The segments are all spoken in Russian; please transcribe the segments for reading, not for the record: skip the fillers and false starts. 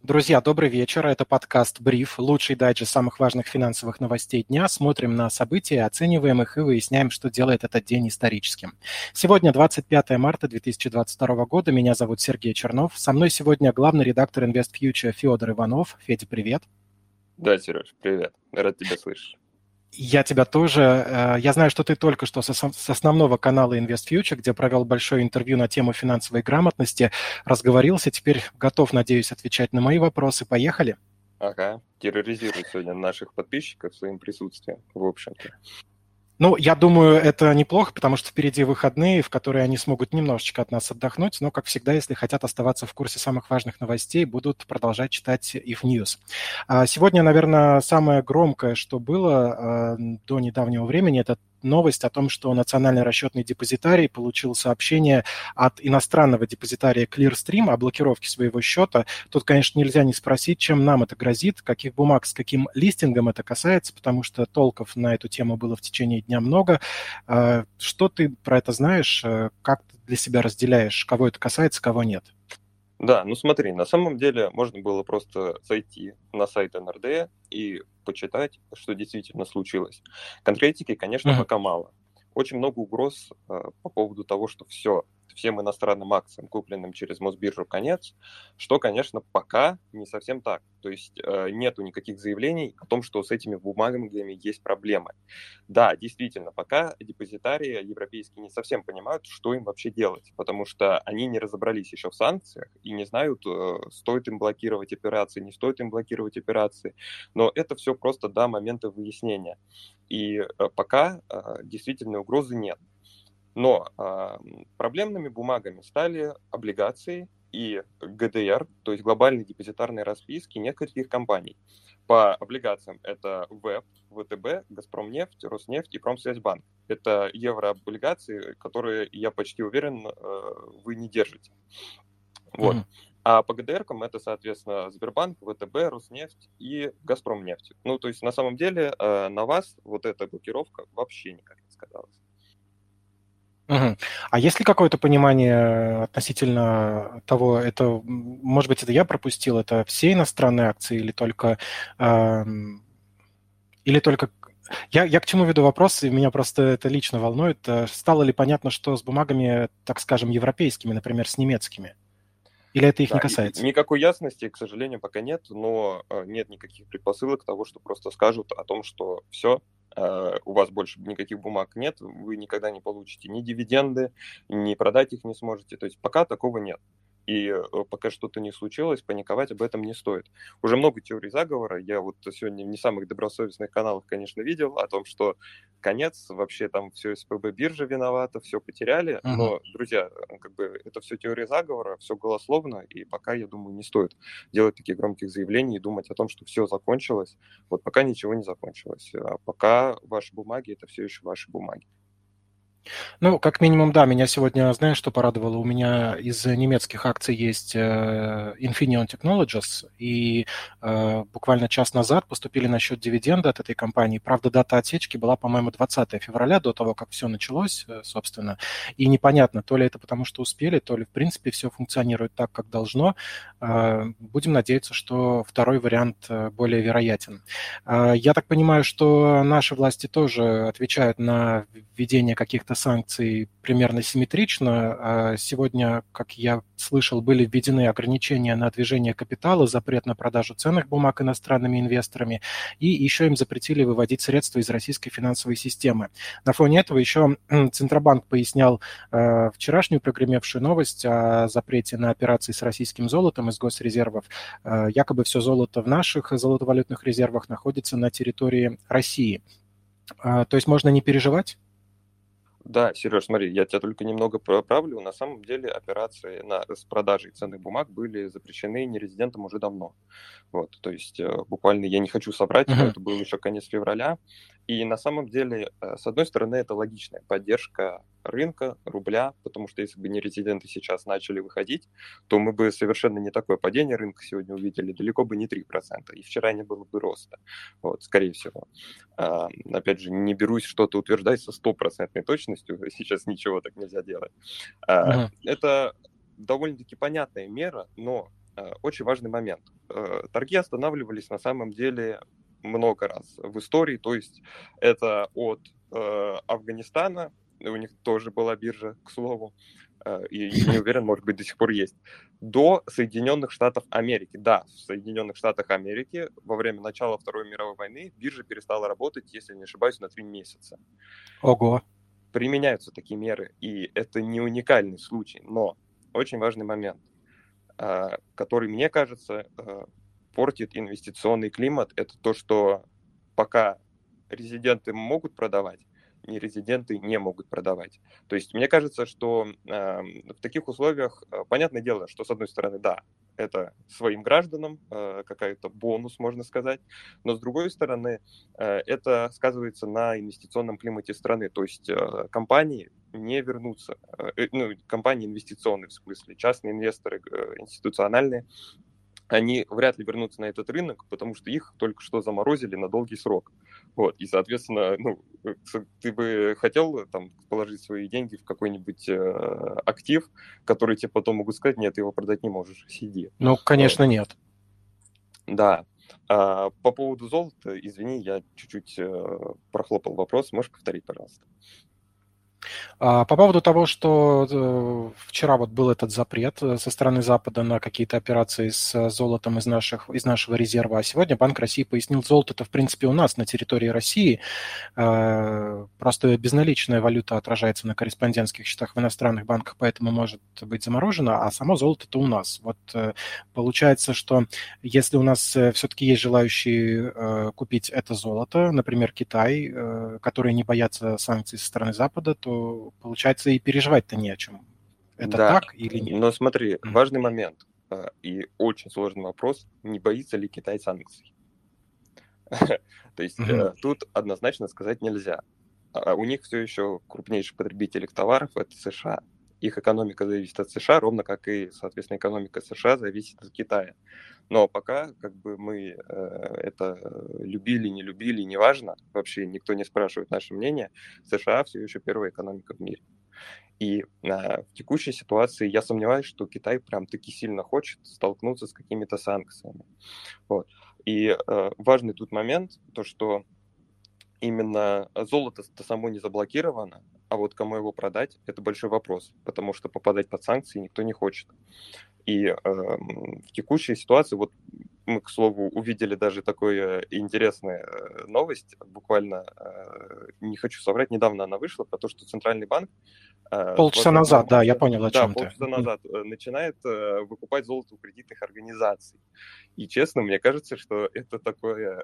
Друзья, добрый вечер. Это подкаст «Бриф», лучший дайджест самых важных финансовых новостей дня. Смотрим на события, оцениваем их и выясняем, что делает этот день историческим. Сегодня 25 марта 2022 года. Меня зовут Сергей Чернов. Со мной сегодня главный редактор InvestFuture Федор Иванов. Федя, привет. Да, Сереж, привет. Рад тебя слышать. Я тебя тоже. Я знаю, что ты только что с основного канала InvestFuture, где провел большое интервью на тему финансовой грамотности, разговорился. Теперь готов, надеюсь, отвечать на мои вопросы. Поехали. Ага, терроризирует сегодня наших подписчиков своим присутствием, в общем-то. Ну, я думаю, это неплохо, потому что впереди выходные, в которые они смогут немножечко от нас отдохнуть, но, как всегда, если хотят оставаться в курсе самых важных новостей, будут продолжать читать их News. Сегодня, наверное, самое громкое, что было до недавнего времени, это новость о том, что Национальный расчетный депозитарий получил сообщение от иностранного депозитария Clearstream о блокировке своего счета. Тут, конечно, нельзя не спросить, чем нам это грозит, каких бумаг, с каким листингом это касается, потому что толков на эту тему было в течение дня много. Что ты про это знаешь? Как ты для себя разделяешь, кого это касается, кого нет? Да, ну смотри, на самом деле можно было просто зайти на сайт НРД и почитать, что действительно случилось. Конкретики, конечно, пока мало. Очень много угроз по поводу того, что всем иностранным акциям, купленным через Мосбиржу, конец, что, конечно, пока не совсем так. То есть нету никаких заявлений о том, что с этими бумагами есть проблемы. Да, действительно, пока депозитарии европейские не совсем понимают, что им вообще делать, потому что они не разобрались еще в санкциях и не знают, стоит им блокировать операции, не стоит им блокировать операции. Но это все просто до момента выяснения. И пока действительно угрозы нет. Но проблемными бумагами стали облигации и ГДР, то есть глобальные депозитарные расписки нескольких компаний. По облигациям это ВЭБ, ВТБ, Газпромнефть, Роснефть и Промсвязьбанк. Это еврооблигации, которые, я почти уверен, вы не держите. Вот. А по ГДРкам это, соответственно, Сбербанк, ВТБ, Роснефть и Газпромнефть. Ну, то есть, на самом деле, на вас вот эта блокировка вообще никак не сказалась. А есть ли какое-то понимание относительно того, это, может быть, это я пропустил, это все иностранные акции или только... Я к чему веду вопрос, и меня просто это лично волнует. Стало ли понятно, что с бумагами, так скажем, европейскими, например, с немецкими? Или это их не касается? Никакой ясности, к сожалению, пока нет, но нет никаких предпосылок того, что просто скажут о том, что все, у вас больше никаких бумаг нет, вы никогда не получите ни дивиденды, ни продать их не сможете. То есть пока такого нет. И пока что-то не случилось, паниковать об этом не стоит. Уже много теорий заговора. Я вот сегодня в не самых добросовестных каналах, конечно, видел о том, что конец, вообще там все СПБ биржа виновата, все потеряли. Но, друзья, как бы это все теория заговора, все голословно, и пока, я думаю, не стоит делать таких громких заявлений и думать о том, что все закончилось. Вот пока ничего не закончилось. А пока ваши бумаги — это все еще ваши бумаги. Ну, как минимум, да, меня сегодня, знаешь, что порадовало? У меня из немецких акций есть Infineon Technologies, и буквально час назад поступили на счет дивиденды от этой компании. Правда, дата отсечки была, по-моему, 20 февраля, до того, как все началось, собственно. И непонятно, то ли это потому, что успели, то ли, в принципе, все функционирует так, как должно. Будем надеяться, что второй вариант более вероятен. Я так понимаю, что наши власти тоже отвечают на введение каких-то санкций примерно симметрично. Сегодня, как я слышал, были введены ограничения на движение капитала, запрет на продажу ценных бумаг иностранными инвесторами, и еще им запретили выводить средства из российской финансовой системы. На фоне этого еще Центробанк пояснял вчерашнюю прогремевшую новость о запрете на операции с российским золотом из госрезервов. Якобы все золото в наших золотовалютных резервах находится на территории России. То есть можно не переживать? Да, Сереж, смотри, я тебя только немного поправлю. На самом деле операции с продажей ценных бумаг были запрещены нерезидентам уже давно. Вот, то есть буквально, я не хочу соврать, но это был еще конец февраля. И на самом деле, с одной стороны, это логичная поддержка рынка, рубля, потому что если бы нерезиденты сейчас начали выходить, то мы бы совершенно не такое падение рынка сегодня увидели, далеко бы не 3%, и вчера не было бы роста, вот, скорее всего. Опять же, не берусь что-то утверждать со 100% точностью, сейчас ничего так нельзя делать. Это довольно-таки понятная мера, но очень важный момент. Торги останавливались на самом деле много раз в истории, то есть это от Афганистана, у них тоже была биржа, к слову, и не уверен, может быть, до сих пор есть, до Соединенных Штатов Америки. Да, в Соединенных Штатах Америки во время начала Второй мировой войны биржа перестала работать, если не ошибаюсь, на 3 месяца. Ого. Применяются такие меры, и это не уникальный случай, но очень важный момент, который, мне кажется, портит инвестиционный климат, это то, что пока резиденты могут продавать, нерезиденты не могут продавать. То есть мне кажется, что в таких условиях, понятное дело, что с одной стороны, да, это своим гражданам какой-то бонус, можно сказать, но с другой стороны, это сказывается на инвестиционном климате страны. То есть компании не вернутся, компании инвестиционные в смысле, частные инвесторы, институциональные, они вряд ли вернутся на этот рынок, потому что их только что заморозили на долгий срок. Вот. И, соответственно, ты бы хотел там положить свои деньги в какой-нибудь актив, который тебе потом могут сказать, нет, ты его продать не можешь, сиди. Ну, конечно, Вот. нет. Да. По поводу золота, извини, я чуть-чуть прохлопал вопрос. Можешь повторить, пожалуйста? По поводу того, что вчера вот был этот запрет со стороны Запада на какие-то операции с золотом из нашего резерва, а сегодня Банк России пояснил, золото-то в принципе у нас на территории России, просто безналичная валюта отражается на корреспондентских счетах в иностранных банках, поэтому может быть заморожена, а само золото-то у нас. Вот получается, что если у нас все-таки есть желающие купить это золото, например, Китай, которые не боятся санкций со стороны Запада, то, получается, и переживать-то не о чем. Это Да, так или нет? но смотри, важный момент и очень сложный вопрос, не боится ли Китай санкций? То есть тут однозначно сказать нельзя. У них все еще крупнейший потребитель товаров – это США. Их экономика зависит от США, ровно как и, соответственно, экономика США зависит от Китая. Но пока как бы мы это любили, не любили, неважно, вообще никто не спрашивает наше мнение, США все еще первая экономика в мире. И в текущей ситуации я сомневаюсь, что Китай прям таки сильно хочет столкнуться с какими-то санкциями. Вот. И важный тут момент, то что именно золото-то само не заблокировано, а вот кому его продать, это большой вопрос, потому что попадать под санкции никто не хочет. И в текущей ситуации, вот мы, к слову, увидели даже такую интересную новость, буквально, не хочу соврать, недавно она вышла, про то, что Центральный банк Полчаса назад, да, я понял, о да, чем ты. полчаса назад начинает выкупать золото у кредитных организаций. И честно, мне кажется, что это такое,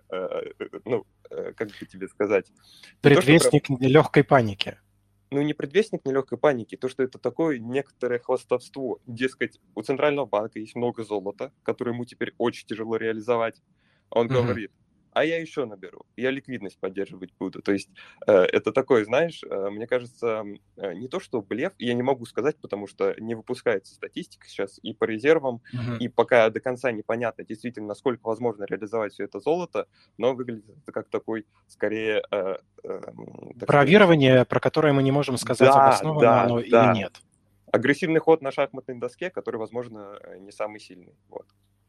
как бы тебе сказать... Предвестник легкой паники. Не предвестник нелегкой паники, то, что это такое некоторое хвастовство. Дескать, у Центрального банка есть много золота, которое ему теперь очень тяжело реализовать. Он говорит, а я еще наберу, я ликвидность поддерживать буду. То есть это такое, знаешь, мне кажется, не то что блеф, я не могу сказать, потому что не выпускается статистика сейчас и по резервам, и пока до конца непонятно действительно, насколько возможно реализовать все это золото, но выглядит это как такой, скорее... Бравирование, про которое мы не можем сказать, обоснованно оно или нет. Агрессивный ход на шахматной доске, который, возможно, не самый сильный. Вот.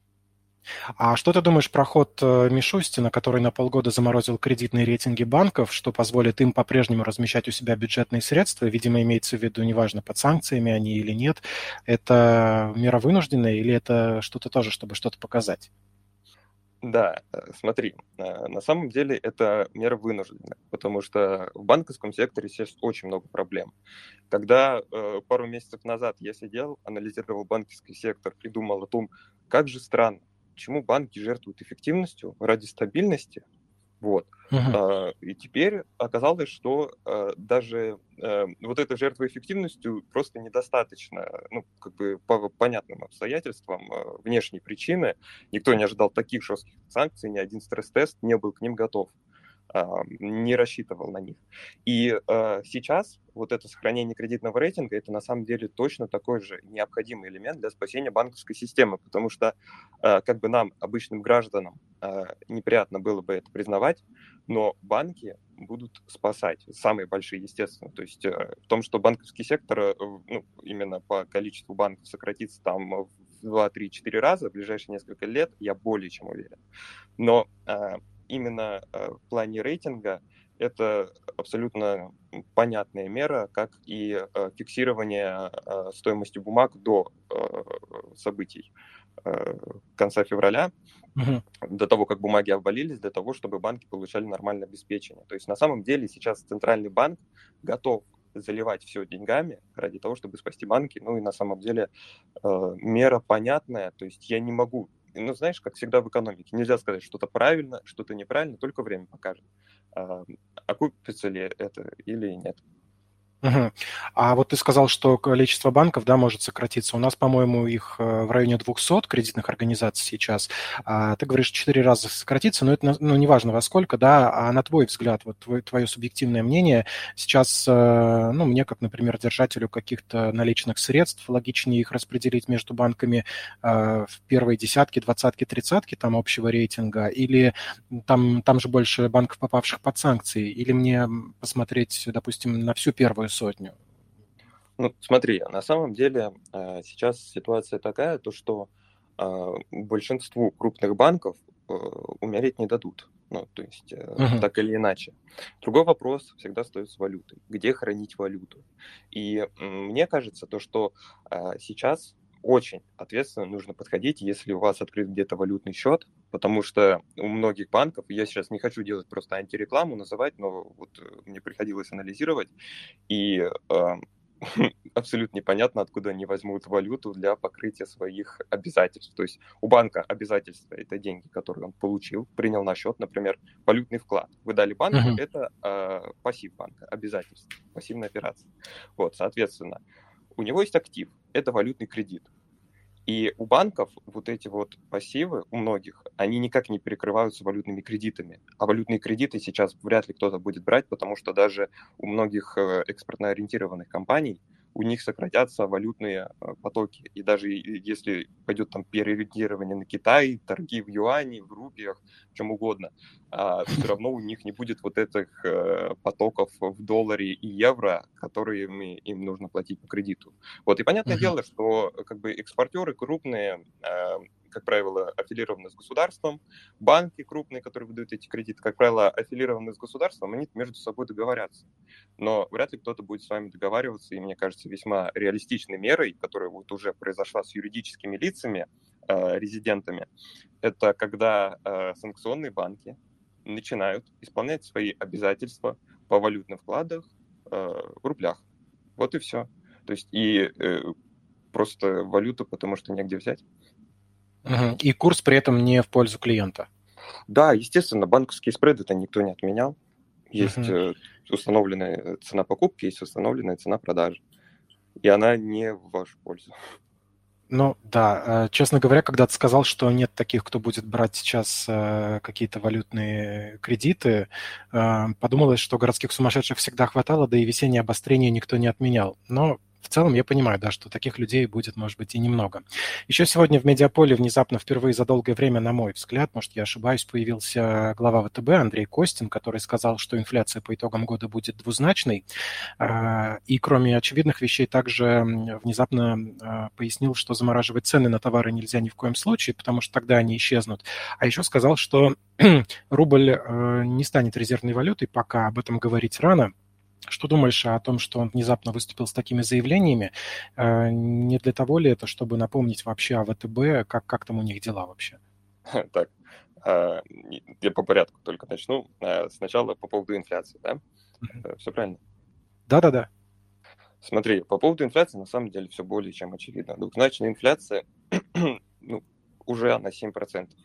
А что ты думаешь про ход Мишустина, который на полгода заморозил кредитные рейтинги банков, что позволит им по-прежнему размещать у себя бюджетные средства? Видимо, имеется в виду, неважно, под санкциями они или нет. Это мера вынужденная или это что-то тоже, чтобы что-то показать? Да, смотри, на самом деле это мера вынужденная, потому что в банковском секторе сейчас очень много проблем. Когда пару месяцев назад я сидел, анализировал банковский сектор и думал о том, как же странно, почему банки жертвуют эффективностью ради стабильности. Вот. И теперь оказалось, что даже вот этой жертвой эффективностью просто недостаточно, по понятным обстоятельствам, внешней причины. Никто не ожидал таких жестких санкций, ни один стресс-тест не был к ним готов, не рассчитывал на них. И сейчас вот это сохранение кредитного рейтинга, это на самом деле точно такой же необходимый элемент для спасения банковской системы, потому что как бы нам, обычным гражданам, неприятно было бы это признавать, но банки будут спасать, самые большие, естественно. То есть в том, что банковский сектор, именно по количеству банков сократится там в 2, 3, 4 раза в ближайшие несколько лет, я более чем уверен. Но именно в плане рейтинга это абсолютно понятная мера, как и фиксирование стоимости бумаг до событий конца февраля, до того, как бумаги обвалились, для того, чтобы банки получали нормальное обеспечение. То есть на самом деле сейчас Центральный банк готов заливать все деньгами ради того, чтобы спасти банки. Ну и на самом деле мера понятная. То есть я не могу... Ну, знаешь, как всегда в экономике, нельзя сказать что-то правильно, что-то неправильно, только время покажет. Окупится ли это или нет. Мгм. А вот ты сказал, что количество банков, да, может сократиться. У нас, по-моему, их в районе 200 кредитных организаций сейчас. Ты говоришь, 4 раза сократится, но это, ну, неважно во сколько, да, а на твой взгляд, вот твое субъективное мнение, сейчас, ну, мне, как, например, держателю каких-то наличных средств, логичнее их распределить между банками в первые десятки, двадцатки, тридцатки там общего рейтинга, или там же больше банков, попавших под санкции, или мне посмотреть, допустим, на всю первую сотню? Ну, смотри, на самом деле сейчас ситуация такая, то что большинству крупных банков умереть не дадут. Ну, то есть Мгм. так или иначе. Другой вопрос всегда стоит с валютой. Где хранить валюту? И мне кажется, то, что сейчас очень ответственно нужно подходить, если у вас открыт где-то валютный счет, потому что у многих банков, я сейчас не хочу делать просто антирекламу, называть, но вот мне приходилось анализировать, и абсолютно непонятно, откуда они возьмут валюту для покрытия своих обязательств. То есть у банка обязательства — это деньги, которые он получил, принял на счет, например, валютный вклад. Вы дали банку — Мгм. это пассив банка, обязательство, пассивная операция. Вот, соответственно, у него есть актив, это валютный кредит. И у банков вот эти вот пассивы, у многих, они никак не перекрываются валютными кредитами. А валютные кредиты сейчас вряд ли кто-то будет брать, потому что даже у многих экспортно ориентированных компаний у них сократятся валютные потоки. И даже если пойдет там переориентирование на Китай, торги в юане, в рупиях, в чем угодно, все равно у них не будет вот этих потоков в долларе и евро, которые им нужно платить по кредиту. Вот, и понятное Мгм. дело, что как бы экспортеры крупные, как правило, аффилированы с государством, банки крупные, которые выдают эти кредиты, как правило, аффилированы с государством, они между собой договорятся. Но вряд ли кто-то будет с вами договариваться, и мне кажется, весьма реалистичной мерой, которая вот уже произошла с юридическими лицами, резидентами, это когда санкционные банки начинают исполнять свои обязательства по валютным вкладам в рублях. Вот и все. То есть и просто валюту, потому что негде взять. Мгм. И курс при этом не в пользу клиента. Да, естественно, банковские спреды-то никто не отменял. Есть Мгм. установленная цена покупки, есть установленная цена продажи. И она не в вашу пользу. Ну да, честно говоря, когда ты сказал, что нет таких, кто будет брать сейчас какие-то валютные кредиты, подумалось, что городских сумасшедших всегда хватало, да и весеннее обострение никто не отменял. Но в целом я понимаю, да, что таких людей будет, может быть, и немного. Еще сегодня в Медиаполе внезапно впервые за долгое время, на мой взгляд, может, я ошибаюсь, появился глава ВТБ Андрей Костин, который сказал, что инфляция по итогам года будет двузначной. И кроме очевидных вещей также внезапно пояснил, что замораживать цены на товары нельзя ни в коем случае, потому что тогда они исчезнут. А еще сказал, что рубль не станет резервной валютой, пока об этом говорить рано. Что думаешь о том, что он внезапно выступил с такими заявлениями? Не для того ли это, чтобы напомнить вообще о ВТБ, как там у них дела вообще? Так, я по порядку только начну. Сначала по поводу инфляции, да? Все правильно? Да-да-да. Смотри, по поводу инфляции, на самом деле, все более чем очевидно. Двухзначная инфляция, ну, уже на 7%.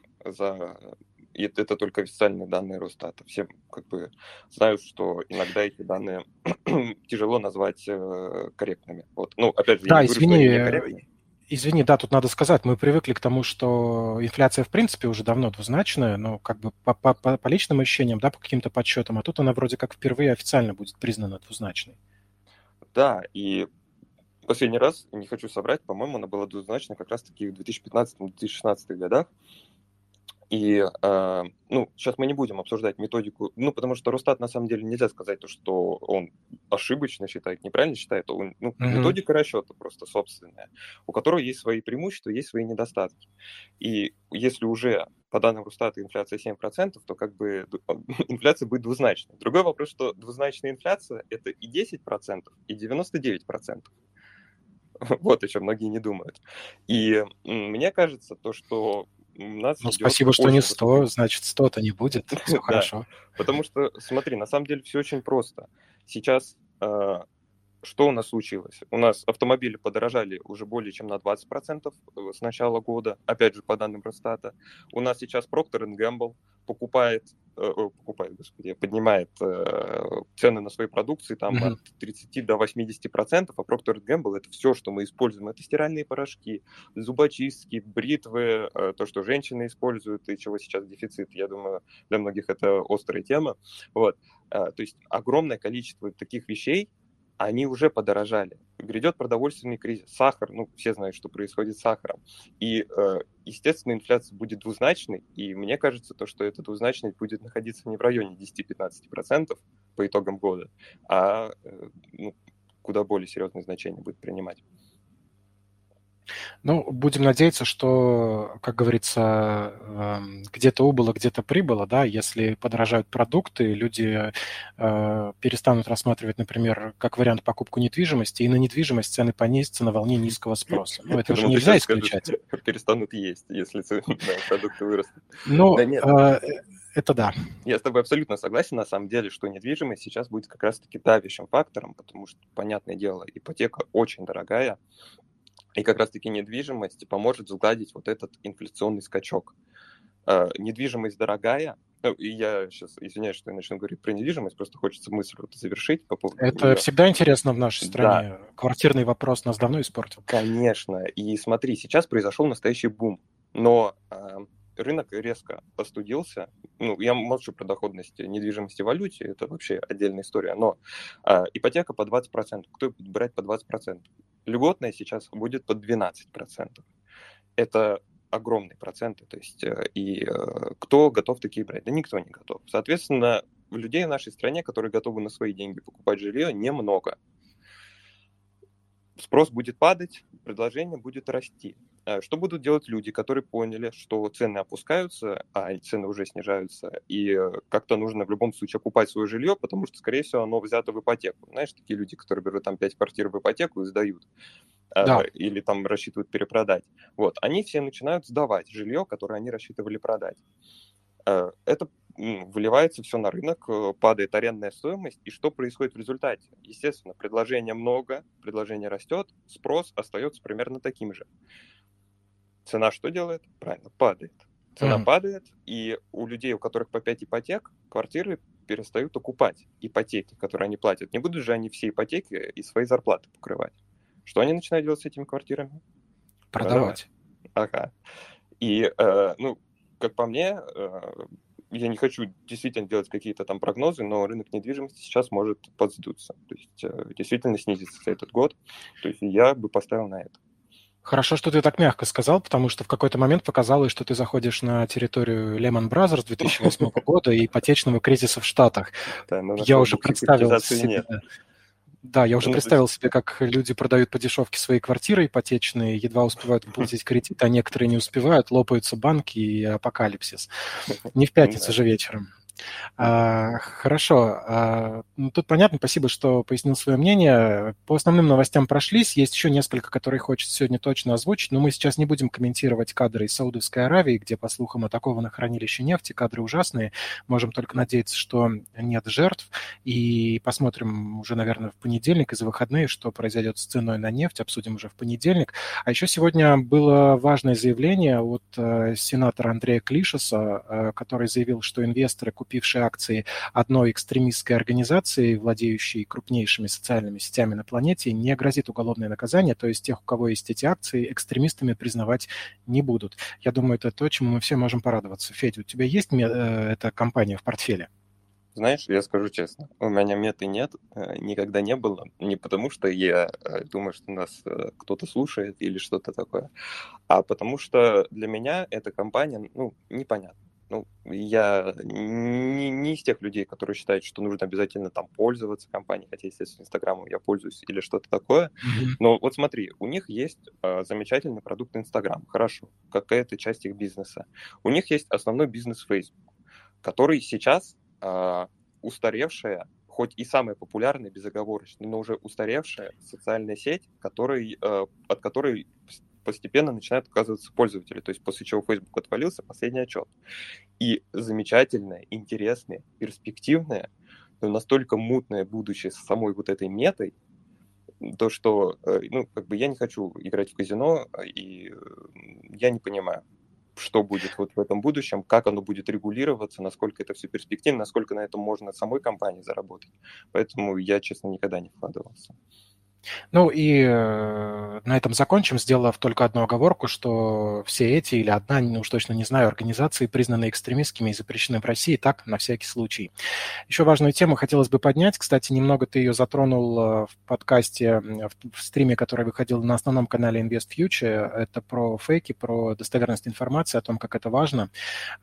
И это только официальные данные Росстата. Все как бы знают, что иногда эти данные тяжело назвать корректными. Вот. Ну, опять же, я не Да, говорю, что они некорректны. извини, да, тут надо сказать, мы привыкли к тому, что инфляция в принципе уже давно двузначная, но как бы по личным ощущениям, да, по каким-то подсчетам, а тут она вроде как впервые официально будет признана двузначной. Да, и последний раз, не хочу соврать, по-моему, она была двузначной как раз-таки в 2015-2016 годах. И, сейчас мы не будем обсуждать методику, потому что Росстат, на самом деле, нельзя сказать, то, что он ошибочно считает, неправильно считает. Методика расчета просто собственная, у которой есть свои преимущества, есть свои недостатки. И если уже по данным Росстата инфляция 7%, то как бы инфляция будет двузначной. Другой вопрос, что двузначная инфляция – это и 10%, и 99%. Вот о чем многие не думают. И мне кажется, то, что у нас идет спасибо, что очень не 100, значит, 100-то не будет, все Да, хорошо. потому что, смотри, на самом деле все очень просто. Сейчас что у нас случилось? У нас автомобили подорожали уже более чем на 20% с начала года, опять же, по данным Росстата. У нас сейчас Procter Gamble поднимает цены на свои продукции там от 30 до 80%, а Procter Gamble это все, что мы используем. Это стиральные порошки, зубочистки, бритвы, то, что женщины используют и чего сейчас дефицит. Я думаю, для многих это острая тема. Вот. То есть огромное количество таких вещей, они уже подорожали. Грядет продовольственный кризис. Сахар, все знают, что происходит с сахаром. И, естественно, инфляция будет двузначной, и мне кажется, что эта двузначность будет находиться не в районе 10-15% по итогам года, а куда более серьезное значение будет принимать. Будем надеяться, что, как говорится, где-то убыло, где-то прибыло, да, если подорожают продукты, люди перестанут рассматривать, например, как вариант покупку недвижимости, и на недвижимость цены понизятся на волне низкого спроса. Это же нельзя исключать. Перестанут есть, если цены на продукты вырастут. Это да. Я с тобой абсолютно согласен, на самом деле, что недвижимость сейчас будет как раз-таки давящим фактором, потому что, понятное дело, ипотека очень дорогая, и как раз-таки недвижимость поможет сгладить вот этот инфляционный скачок. Недвижимость дорогая, и я сейчас извиняюсь, что я начну говорить про недвижимость, просто хочется мысль завершить по поводу Это нее. всегда интересно в нашей стране. Да. Квартирный вопрос нас давно испортил. Конечно. И смотри, сейчас произошел настоящий бум, но рынок резко остудился. Я молчу про доходность недвижимости в валюте, это вообще отдельная история, но ипотека по 20%. Кто будет брать по 20%? Льготная сейчас будет под 12%. Это огромные проценты. То есть, кто готов такие брать? Да никто не готов. Соответственно, людей в нашей стране, которые готовы на свои деньги покупать жилье, немного. Спрос будет падать, предложение будет расти. Что будут делать люди, которые поняли, что цены опускаются, а цены уже снижаются, и как-то нужно в любом случае окупать свое жилье, потому что, скорее всего, оно взято в ипотеку. Знаешь, такие люди, которые берут там 5 квартир в ипотеку и сдают. Да. Или там рассчитывают перепродать. Вот, они все начинают сдавать жилье, которое они рассчитывали продать. Это выливается все на рынок, падает арендная стоимость, и что происходит в результате? Естественно, предложения много, предложение растет, спрос остается примерно таким же. Цена что делает? Правильно, падает. Цена падает, и у людей, у которых по 5 ипотек, квартиры перестают окупать ипотеки, которые они платят. Не будут же они все ипотеки из своей зарплаты покрывать. Что они начинают делать с этими квартирами? Продавать. Ага. И, как по мне, я не хочу действительно делать какие-то там прогнозы, но рынок недвижимости сейчас может подсдуться. То есть действительно снизится за этот год. То есть я бы поставил на это. Хорошо, что ты так мягко сказал, потому что в какой-то момент показалось, что ты заходишь на территорию Lehman Brothers 2008 года и ипотечного кризиса в Штатах. Я уже представил себе... Да, я уже представил себе, как люди продают по дешевке свои квартиры ипотечные, едва успевают выплатить кредит, а некоторые не успевают, лопаются банки и апокалипсис. Не в пятницу же вечером. Хорошо. Тут понятно, спасибо, что пояснил свое мнение. По основным новостям прошлись. Есть еще несколько, которые хочется сегодня точно озвучить, но мы сейчас не будем комментировать кадры из Саудовской Аравии, где, по слухам, атаковано хранилище нефти. Кадры ужасные. Можем только надеяться, что нет жертв. И посмотрим уже, наверное, в понедельник и за выходные, что произойдет с ценой на нефть. Обсудим уже в понедельник. А еще сегодня было важное заявление от сенатора Андрея Клишеса, который заявил, что инвесторы, купившие акции одной экстремистской организации, владеющей крупнейшими социальными сетями на планете, не грозит уголовное наказание, то есть тех, у кого есть эти акции, экстремистами признавать не будут. Я думаю, это то, чему мы все можем порадоваться. Федя, у тебя есть эта компания в портфеле? Знаешь, я скажу честно, у меня меты нет, никогда не было. Не потому, что я думаю, что нас кто-то слушает или что-то такое, а потому что для меня эта компания, ну, непонятна. Ну, я не из тех людей, которые считают, что нужно обязательно там пользоваться компанией, хотя, естественно, Инстаграмом я пользуюсь или что-то такое. Мгм. Но вот смотри, у них есть замечательный продукт Инстаграм, хорошо, какая-то часть их бизнеса. У них есть основной бизнес Facebook, который сейчас устаревшая, хоть и самая популярная, безоговорочно, но уже устаревшая социальная сеть, от которой постепенно начинают отказываться пользователи. То есть после чего Facebook отвалился, последний отчет. И замечательное, интересное, перспективное, но настолько мутное будущее с самой вот этой метой, то, что, ну, как бы я не хочу играть в казино, и я не понимаю, что будет вот в этом будущем, как оно будет регулироваться, насколько это все перспективно, насколько на этом можно самой компании заработать. Поэтому я, честно, никогда не вкладывался. Ну и на этом закончим, сделав только одну оговорку, что все эти или одна, ну уж точно не знаю, организации признаны экстремистскими и запрещены в России, так, на всякий случай. Еще важную тему хотелось бы поднять. Кстати, немного ты ее затронул в подкасте, в стриме, который выходил на основном канале Invest Future. Это про фейки, про достоверность информации, о том, как это важно.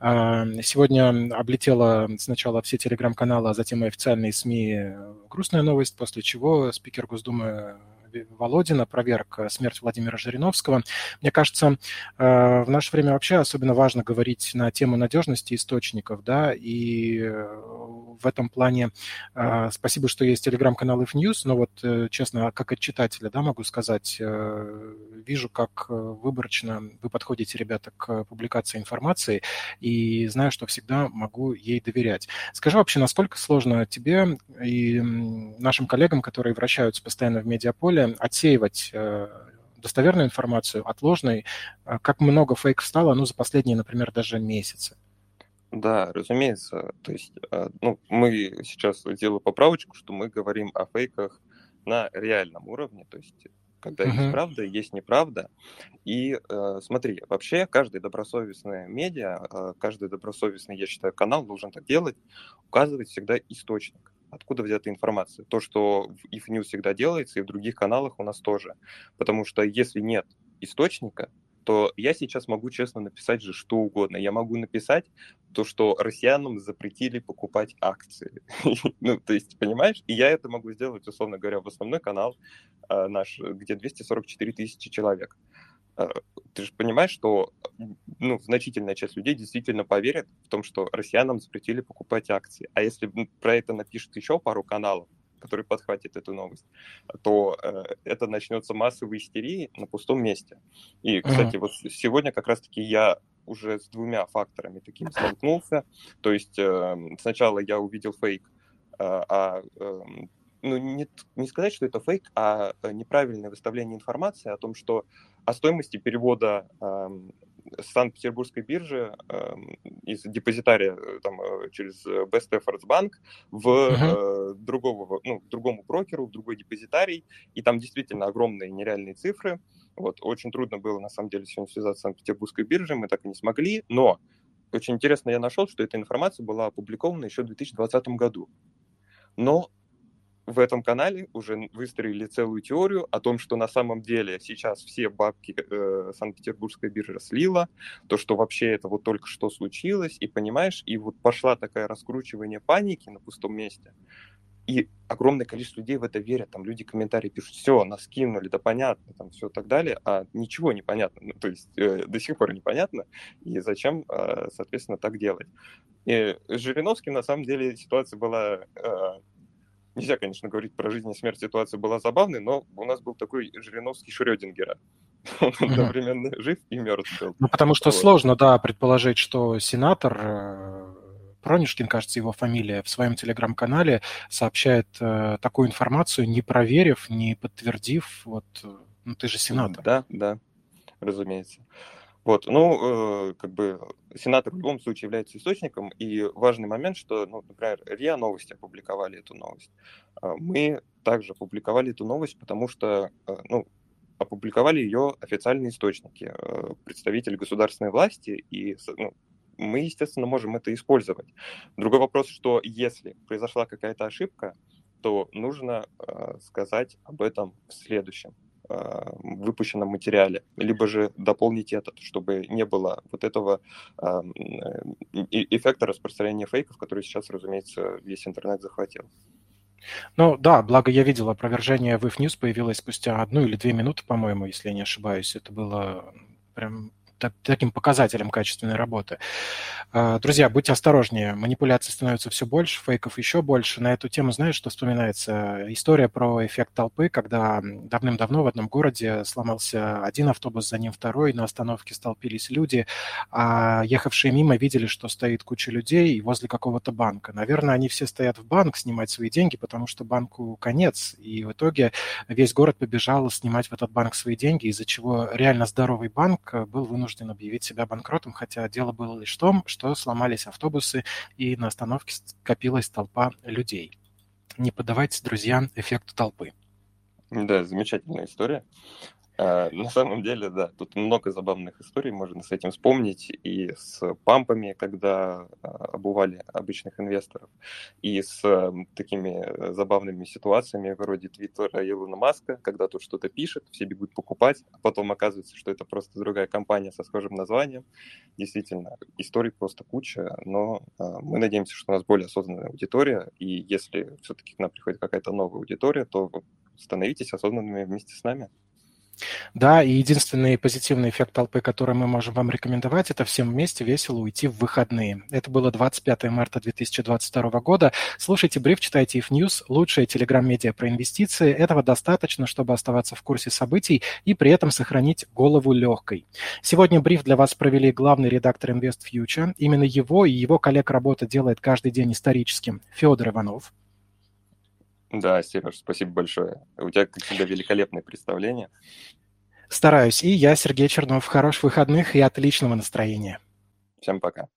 Сегодня облетела сначала все телеграм-каналы, а затем и официальные СМИ грустная новость, после чего спикер Госдумы Володин опроверг смерть Владимира Жириновского. Мне кажется, в наше время вообще особенно важно говорить на тему надежности источников, да, и в этом плане спасибо, что есть телеграм-канал IfNews, но вот, честно, как от читателя, да, могу сказать, вижу, как выборочно вы подходите, ребята, к публикации информации, и знаю, что всегда могу ей доверять. Скажи вообще, насколько сложно тебе и нашим коллегам, которые вращаются постоянно в медиаполе, отсеивать достоверную информацию от ложной? Как много фейков стало, ну, за последние, например, даже месяцы? Да, разумеется. То есть, ну, мы сейчас делаю поправочку, что мы говорим о фейках на реальном уровне, то есть когда есть Мгм. правда, есть неправда. И смотри, вообще каждый добросовестный медиа, каждый добросовестный, я считаю, канал должен так делать, указывать всегда источник, откуда взята информация. То, что в IF всегда делается, и в других каналах у нас тоже. Потому что если нет источника, то я сейчас могу честно написать же что угодно. Я могу написать то, что россиянам запретили покупать акции. Ну, то есть, понимаешь? И я это могу сделать, условно говоря, в основной канал наш, где 244 тысячи человек. Э, Ты же понимаешь, что ну, значительная часть людей действительно поверит в том, что россиянам запретили покупать акции. А если про это напишет еще пару каналов, которые подхватят эту новость, то это начнется массовой истерии на пустом месте. И, Мгм. кстати, вот сегодня как раз-таки я уже с двумя факторами такими столкнулся. То есть сначала я увидел фейк, ну, не сказать, что это фейк, а неправильное выставление информации о том, что о стоимости перевода с Санкт-Петербургской биржи из депозитария через Best Efforts Bank в Мгм. другого, ну, другому брокеру, в другой депозитарий, и там действительно огромные нереальные цифры. Вот, очень трудно было, на самом деле, сегодня связаться с Санкт-Петербургской биржей, мы так и не смогли, но очень интересно я нашел, что эта информация была опубликована еще в 2020 году. Но в этом канале уже выстроили целую теорию о том, что на самом деле сейчас все бабки Санкт-Петербургская биржа слила, то, что вообще это вот только что случилось, и понимаешь, и вот пошла такая раскручивание паники на пустом месте, и огромное количество людей в это верят, там люди комментарии пишут, все, нас кинули, да понятно, там все так далее, а ничего не понятно, ну, то есть до сих пор непонятно, и зачем, соответственно, так делать. И с Жириновским, на самом деле, ситуация была нельзя, конечно, говорить про жизнь и смерть, ситуация была забавной, но у нас был такой Жириновский Шрёдингера. Он Мгм. одновременно жив и мертв был. Ну, потому что Вот. сложно, да, предположить, что сенатор Пронюшкин, кажется, его фамилия, в своем телеграм-канале сообщает такую информацию, не проверив, не подтвердив. Вот, ну, ты же сенатор. Да, да, разумеется. Вот, ну, как бы сенатор в любом случае является источником, и важный момент, что, ну, например, РИА Новости опубликовали эту новость. Мы также опубликовали эту новость, потому что, ну, опубликовали ее официальные источники, представители государственной власти и, ну, мы, естественно, можем это использовать. Другой вопрос, что если произошла какая-то ошибка, то нужно сказать об этом в следующем выпущенном материале, либо же дополнить этот, чтобы не было вот этого эффекта распространения фейков, который сейчас, разумеется, весь интернет захватил. Ну да, благо я видел опровержение в If News, появилось спустя 1 или 2 минуты, по-моему, если я не ошибаюсь. Это было прям таким показателем качественной работы. Друзья, будьте осторожнее, манипуляций становится все больше, фейков еще больше. На эту тему, знаешь, что вспоминается? История про эффект толпы, когда давным-давно в одном городе сломался один автобус, за ним второй, на остановке столпились люди, а ехавшие мимо видели, что стоит куча людей возле какого-то банка. Наверное, они все стоят в банк снимать свои деньги, потому что банку конец, и в итоге весь город побежал снимать в этот банк свои деньги, из-за чего реально здоровый банк был вынужден объявить себя банкротом, хотя дело было лишь в том, что сломались автобусы, и на остановке скопилась толпа людей. Не поддавайтесь, друзья, эффекту толпы. Да, замечательная история. На самом деле, да, тут много забавных историй можно с этим вспомнить, и с пампами, когда обували обычных инвесторов, и с такими забавными ситуациями вроде твиттера Илона Маска, когда тут что-то пишет, все бегут покупать, а потом оказывается, что это просто другая компания со схожим названием. Действительно, историй просто куча, но мы надеемся, что у нас более осознанная аудитория, и если все-таки к нам приходит какая-то новая аудитория, то становитесь осознанными вместе с нами. Да, и единственный позитивный эффект толпы, который мы можем вам рекомендовать, это всем вместе весело уйти в выходные. Это было 25 марта 2022 года. Слушайте бриф, читайте If News, лучшая телеграм-медиа про инвестиции. Этого достаточно, чтобы оставаться в курсе событий и при этом сохранить голову легкой. Сегодня бриф для вас провели главный редактор InvestFuture. Именно его и его коллег работа делает каждый день историческим. Федор Иванов. Да, Сереж, спасибо большое. У тебя, как всегда, великолепное представление. Стараюсь. И я, Сергей Чернов. Хороших выходных и отличного настроения. Всем пока.